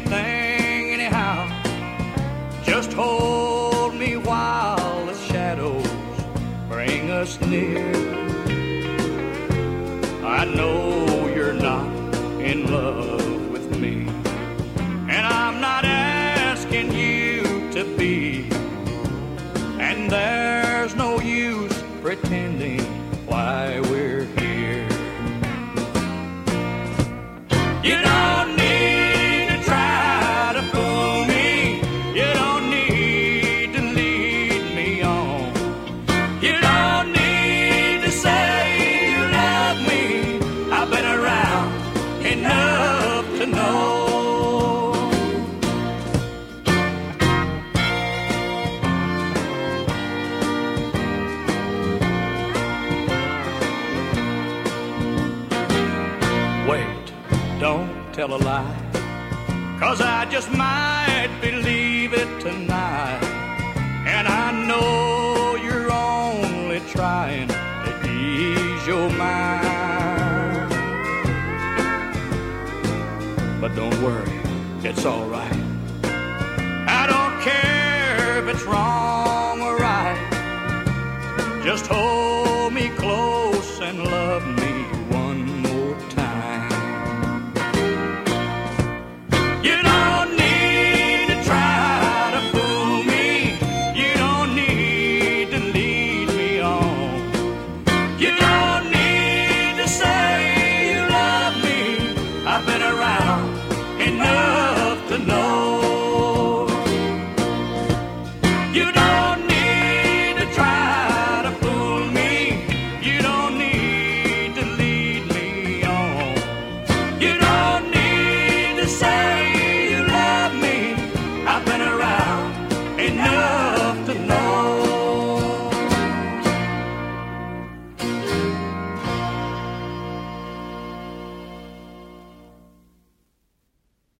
anything anyhow. Just hold me while the shadows bring us near. I know you're not in love with me, and I'm not asking you to be. And there's no use pretending why we're here. You don't need to try to fool me. You don't need to lead me on. You don't need to say you love me. I've been around enough to know. Wait, don't tell a lie, 'cause I just might believe it tonight. And I know you're only trying to ease your mind. But don't worry, it's all right. I don't care if it's wrong or right. Just hold me close and love me